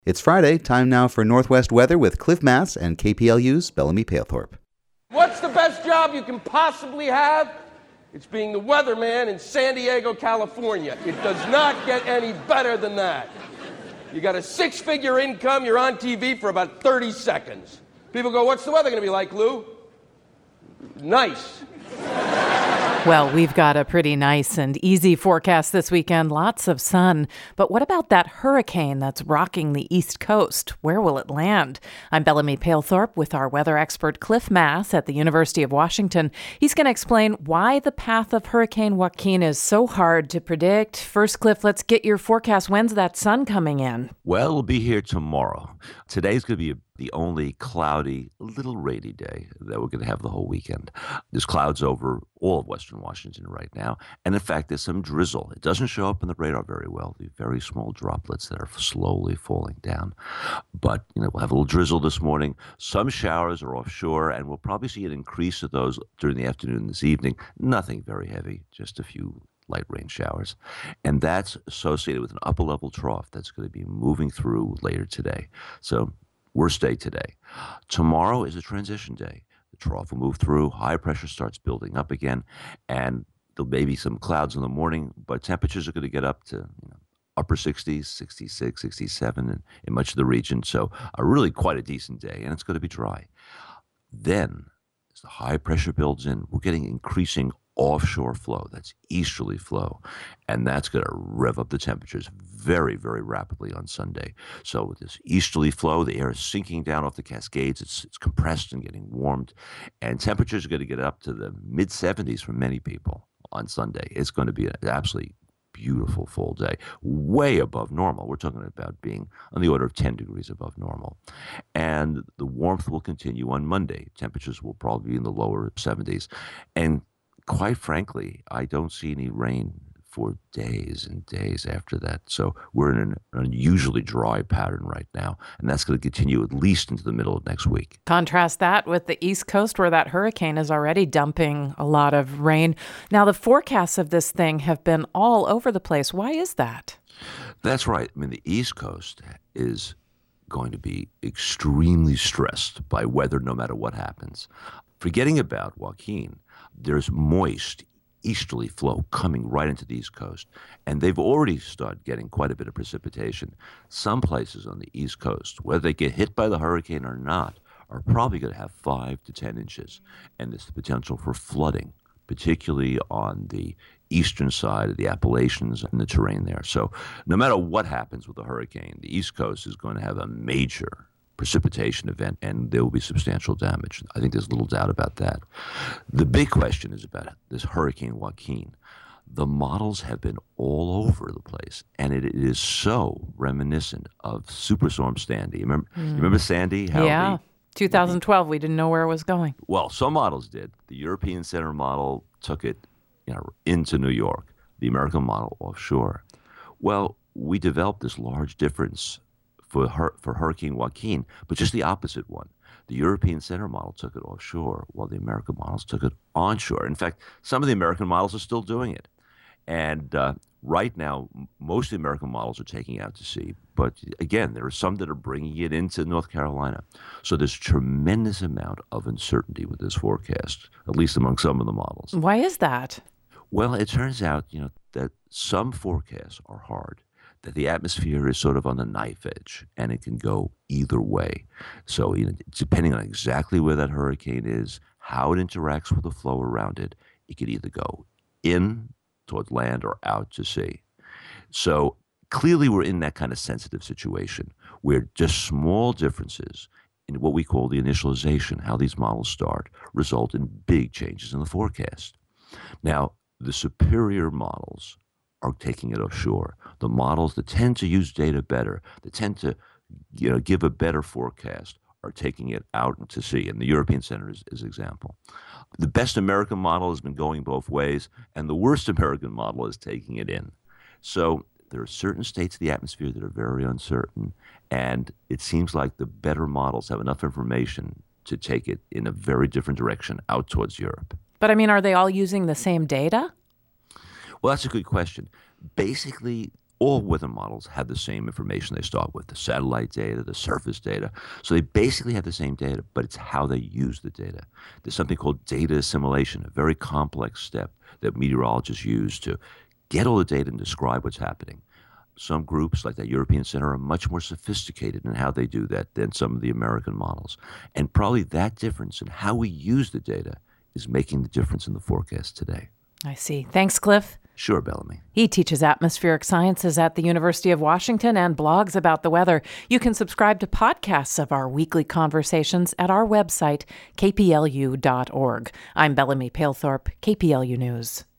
It's Friday, time now for Northwest weather with Cliff Mass and KPLU's Bellamy Palethorpe. What's the best job you can possibly have? It's being the weatherman in San Diego, California. It does not get any better than that. You got a six-figure income, you're on TV for about 30 seconds. People go, what's the weather going to be like, Lou? Nice. Well, we've got a pretty nice and easy forecast this weekend, lots of sun. But what about that hurricane that's rocking the East Coast? Where will it land? I'm Bellamy Palethorpe with our weather expert Cliff Mass at the University of Washington. He's going to explain why the path of Hurricane Joaquin is so hard to predict. First, Cliff, let's get your forecast. When's that sun coming in? Well, it'll be here tomorrow. Today's going to be the only cloudy, little rainy day that we're going to have the whole weekend. There's clouds over all of western Washington right now. And in fact, there's some drizzle. It doesn't show up on the radar very well, the very small droplets that are slowly falling down. But, we'll have a little drizzle this morning. Some showers are offshore, and we'll probably see an increase of those during the afternoon and this evening. Nothing very heavy, just a few light rain showers. And that's associated with an upper level trough that's going to be moving through later today. So worst day today. Tomorrow is a transition day. The trough will move through, high pressure starts building up again, and there may be some clouds in the morning, but temperatures are going to get up to upper 60s, 66, 67 in much of the region. So really quite a decent day, and it's going to be dry. Then, as the high pressure builds in, we're getting increasing offshore flow. That's easterly flow. And that's going to rev up the temperatures very, very rapidly on Sunday. So with this easterly flow, the air is sinking down off the Cascades. It's compressed and getting warmed. And temperatures are going to get up to the mid-70s for many people on Sunday. It's going to be an absolutely beautiful full day, way above normal. We're talking about being on the order of 10 degrees above normal. And the warmth will continue on Monday. Temperatures will probably be in the lower 70s. And quite frankly, I don't see any rain for days and days after that. So we're in an unusually dry pattern right now, and that's going to continue at least into the middle of next week. Contrast that with the East Coast, where that hurricane is already dumping a lot of rain. Now, the forecasts of this thing have been all over the place. Why is that? That's right. The East Coast is going to be extremely stressed by weather no matter what happens. Forgetting about Joaquin, there's moist easterly flow coming right into the East Coast, and they've already started getting quite a bit of precipitation. Some places on the East Coast, whether they get hit by the hurricane or not, are probably going to have 5 to 10 inches, and there's the potential for flooding, particularly on the eastern side of the Appalachians and the terrain there. So no matter what happens with the hurricane, the East Coast is going to have a major precipitation event, and there will be substantial damage. I think there's little doubt about that. The big question is about this Hurricane Joaquin. The models have been all over the place, and it is so reminiscent of Superstorm Sandy. You remember Sandy? Yeah. 2012, we didn't know where it was going. Well, some models did. The European Center model took it into New York, the American model offshore. Well, we developed this large difference for Hurricane Joaquin, but just the opposite one. The European Center model took it offshore, while the American models took it onshore. In fact, some of the American models are still doing it. And right now, most of the American models are taking it out to sea. But again, there are some that are bringing it into North Carolina. So there's a tremendous amount of uncertainty with this forecast, at least among some of the models. Why is that? Well, it turns out, that some forecasts are hard, that the atmosphere is sort of on the knife edge, and it can go either way. So, depending on exactly where that hurricane is, how it interacts with the flow around it, it could either go in toward land or out to sea. So clearly we're in that kind of sensitive situation where just small differences in what we call the initialization, how these models start, result in big changes in the forecast. Now, the superior models are taking it offshore. The models that tend to use data better, that tend to give a better forecast, are taking it out into sea. And the European Center is an example. The best American model has been going both ways, and the worst American model is taking it in. So there are certain states of the atmosphere that are very uncertain, and it seems like the better models have enough information to take it in a very different direction out towards Europe. But are they all using the same data? Well, that's a good question. Basically, all weather models have the same information they start with, the satellite data, the surface data. So they basically have the same data, but it's how they use the data. There's something called data assimilation, a very complex step that meteorologists use to get all the data and describe what's happening. Some groups, like the European Center, are much more sophisticated in how they do that than some of the American models. And probably that difference in how we use the data is making the difference in the forecast today. I see. Thanks, Cliff. Sure, Bellamy. He teaches atmospheric sciences at the University of Washington and blogs about the weather. You can subscribe to podcasts of our weekly conversations at our website, kplu.org. I'm Bellamy Palethorpe, KPLU News.